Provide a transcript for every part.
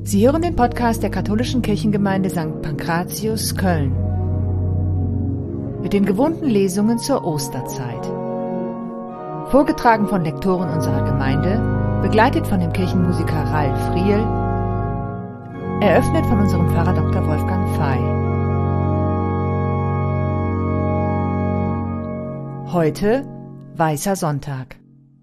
Sie hören den Podcast der katholischen Kirchengemeinde St. Pankratius, Köln. Mit den gewohnten Lesungen zur Osterzeit. Vorgetragen von Lektoren unserer Gemeinde, begleitet von dem Kirchenmusiker Ralf Friel, eröffnet von unserem Pfarrer Dr. Wolfgang Fey. Heute Weißer Sonntag.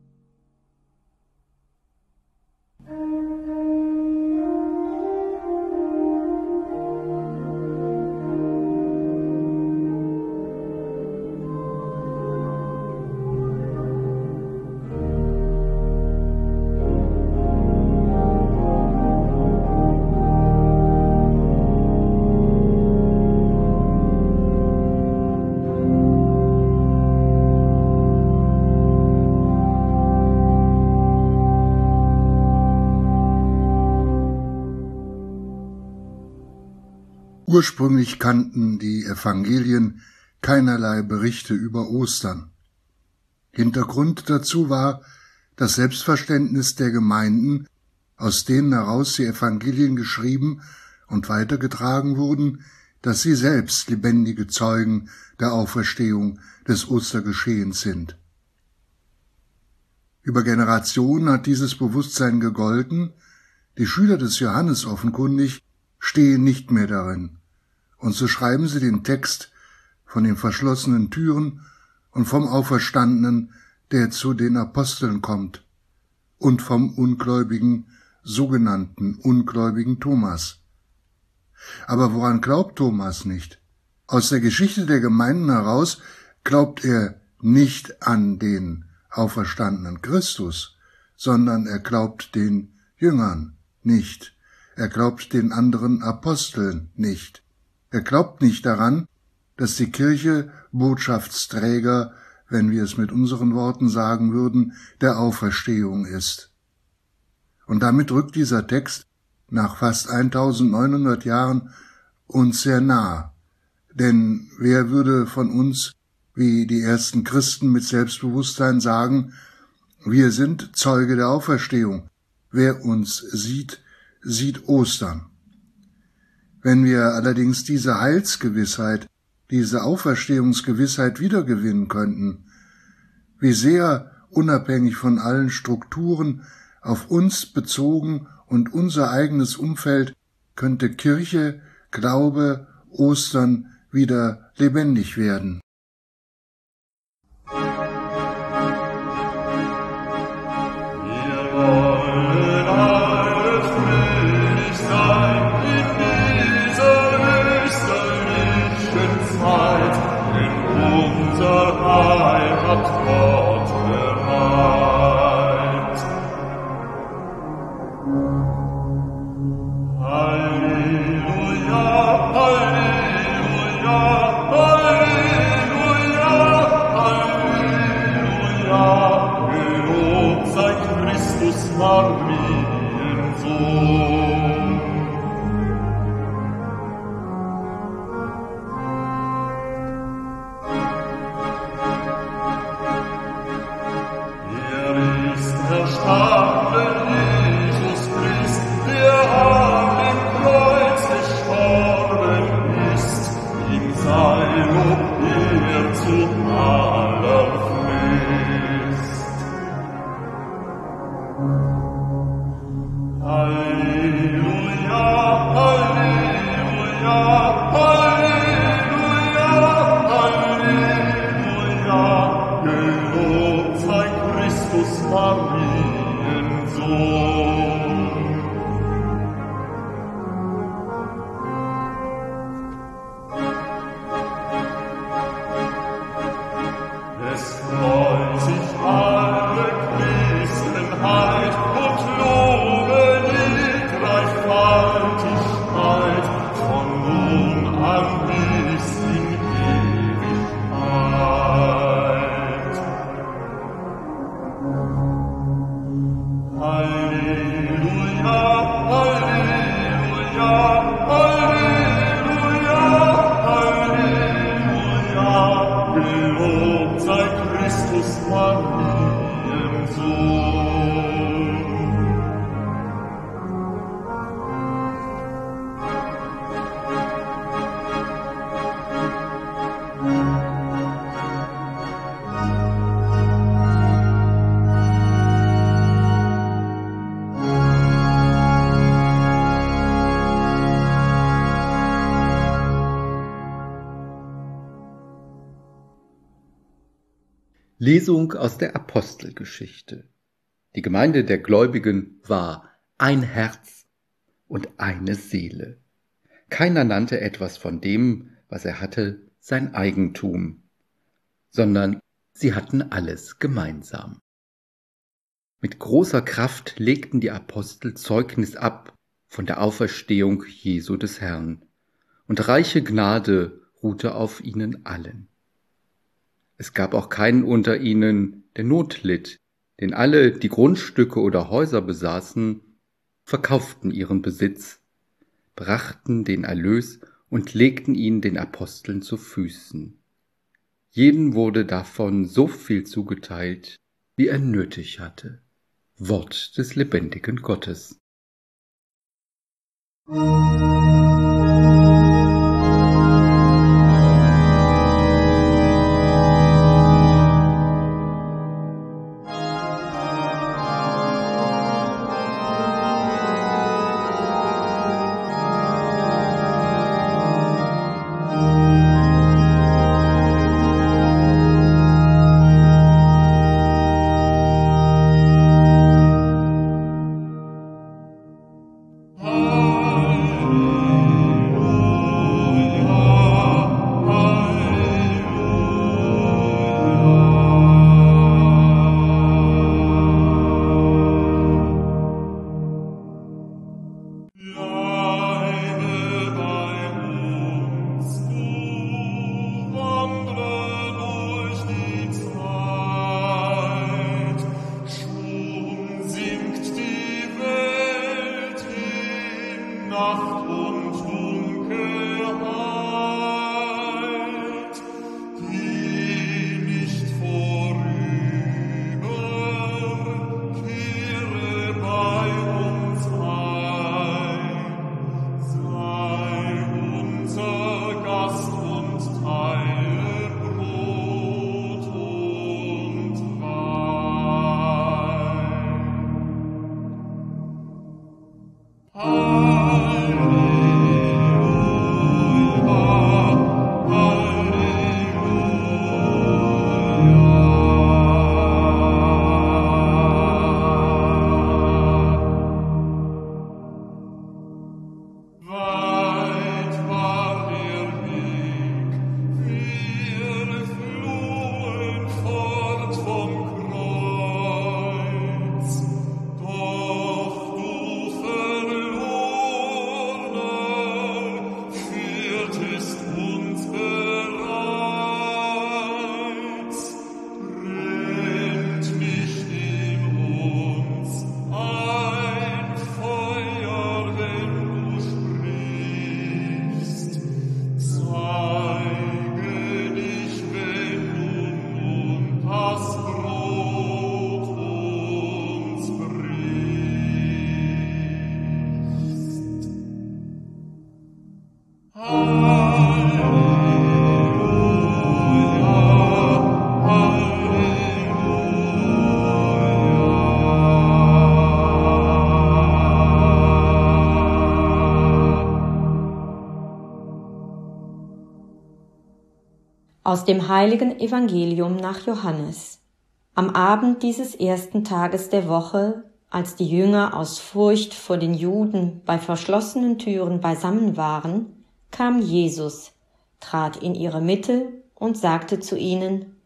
Ursprünglich kannten die Evangelien keinerlei Berichte über Ostern. Hintergrund dazu war das Selbstverständnis der Gemeinden, aus denen heraus die Evangelien geschrieben und weitergetragen wurden, dass sie selbst lebendige Zeugen der Auferstehung des Ostergeschehens sind. Über Generationen hat dieses Bewusstsein gegolten, die Schüler des Johannes offenkundig stehen nicht mehr darin, und so schreiben sie den Text von den verschlossenen Türen und vom Auferstandenen, der zu den Aposteln kommt, und vom ungläubigen, sogenannten ungläubigen Thomas. Aber woran glaubt Thomas nicht? Aus der Geschichte der Gemeinden heraus glaubt er nicht an den auferstandenen Christus, sondern er glaubt den Jüngern nicht. Er glaubt den anderen Aposteln nicht. Er glaubt nicht daran, dass die Kirche Botschaftsträger, wenn wir es mit unseren Worten sagen würden, der Auferstehung ist. Und damit rückt dieser Text nach fast 1900 Jahren uns sehr nah. Denn wer würde von uns, wie die ersten Christen mit Selbstbewusstsein sagen, wir sind Zeuge der Auferstehung. Wer uns sieht, sieht Ostern. Wenn wir allerdings diese Heilsgewissheit, diese Auferstehungsgewissheit wiedergewinnen könnten, wie sehr, unabhängig von allen Strukturen, auf uns bezogen und unser eigenes Umfeld, könnte Kirche, Glaube, Ostern wieder lebendig werden. Halleluja, Halleluja, Halleluja. Lesung aus der Apostelgeschichte. Die Gemeinde der Gläubigen war ein Herz und eine Seele. Keiner nannte etwas von dem, was er hatte, sein Eigentum, sondern sie hatten alles gemeinsam. Mit großer Kraft legten die Apostel Zeugnis ab von der Auferstehung Jesu des Herrn, und reiche Gnade ruhte auf ihnen allen. Es gab auch keinen unter ihnen, der Not litt, denn alle, die Grundstücke oder Häuser besaßen, verkauften ihren Besitz, brachten den Erlös und legten ihn den Aposteln zu Füßen. Jedem wurde davon so viel zugeteilt, wie er nötig hatte. Wort des lebendigen Gottes. Aus dem heiligen Evangelium nach Johannes. Am Abend dieses ersten Tages der Woche, als die Jünger aus Furcht vor den Juden bei verschlossenen Türen beisammen waren, kam Jesus, trat in ihre Mitte und sagte zu ihnen: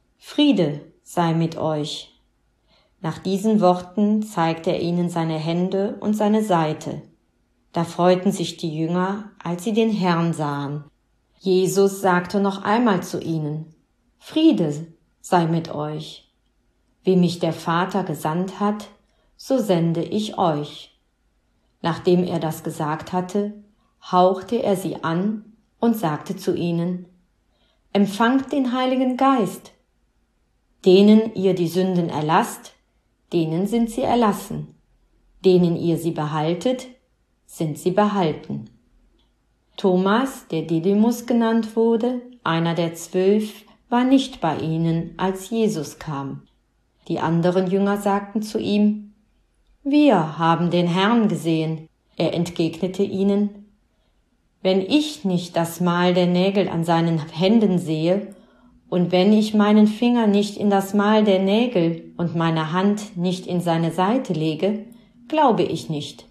Friede sei mit euch. Nach diesen Worten zeigte er ihnen seine Hände und seine Seite. Da freuten sich die Jünger, als sie den Herrn sahen. Jesus sagte noch einmal zu ihnen: Friede sei mit euch. Wie mich der Vater gesandt hat, so sende ich euch. Nachdem er das gesagt hatte, hauchte er sie an und sagte zu ihnen: Empfangt den Heiligen Geist. Denen ihr die Sünden erlasst, denen sind sie erlassen. Denen ihr sie behaltet, sind sie behalten. Thomas, der Didymus genannt wurde, einer der 12, war nicht bei ihnen, als Jesus kam. Die anderen Jünger sagten zu ihm: Wir haben den Herrn gesehen. Er entgegnete ihnen: Wenn ich nicht das Mal der Nägel an seinen Händen sehe Und wenn ich meinen Finger nicht in das Mal der Nägel und meine Hand nicht in seine Seite lege, glaube ich nicht.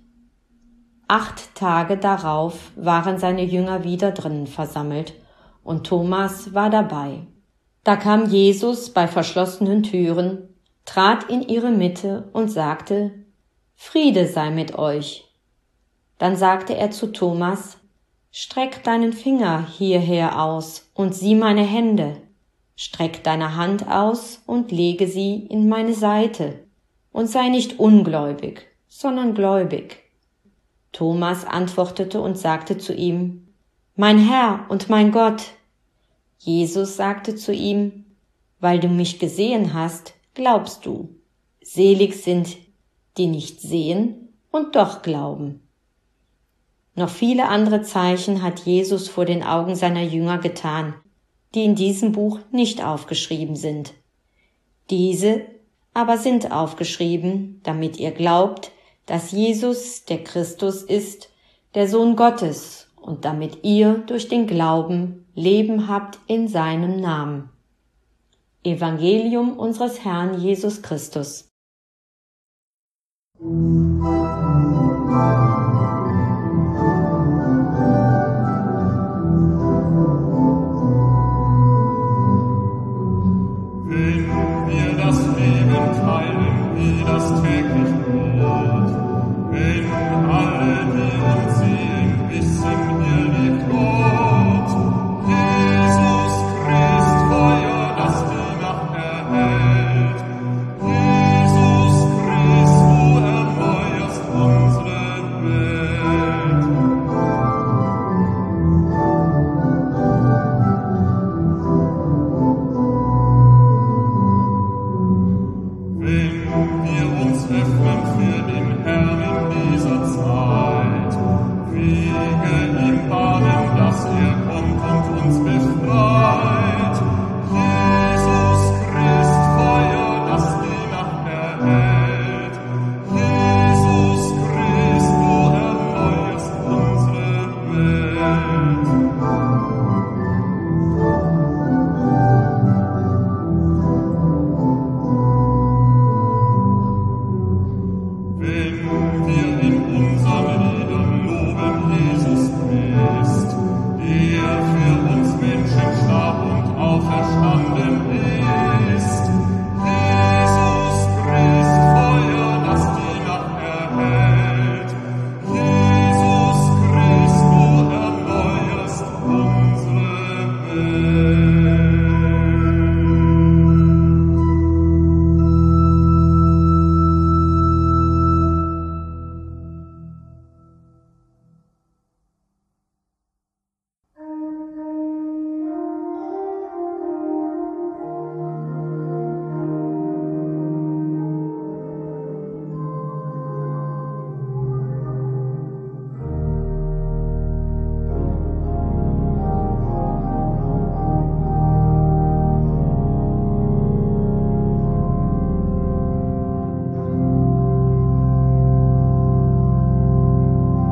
8 Tage darauf waren seine Jünger wieder drinnen versammelt, und Thomas war dabei. Da kam Jesus bei verschlossenen Türen, trat in ihre Mitte und sagte: Friede sei mit euch. Dann sagte er zu Thomas: Streck deinen Finger hierher aus und sieh meine Hände. Streck deine Hand aus und lege sie in meine Seite. Und sei nicht ungläubig, sondern gläubig. Thomas antwortete und sagte zu ihm: Mein Herr und mein Gott. Jesus sagte zu ihm: Weil du mich gesehen hast, glaubst du. Selig sind, die nicht sehen und doch glauben. Noch viele andere Zeichen hat Jesus vor den Augen seiner Jünger getan, die in diesem Buch nicht aufgeschrieben sind. Diese aber sind aufgeschrieben, damit ihr glaubt, dass Jesus der Christus ist, der Sohn Gottes, und damit ihr durch den Glauben Leben habt in seinem Namen. Evangelium unseres Herrn Jesus Christus.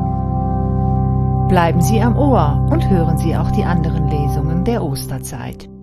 Bleiben Sie am Ohr und hören Sie auch die anderen Lesungen der Osterzeit.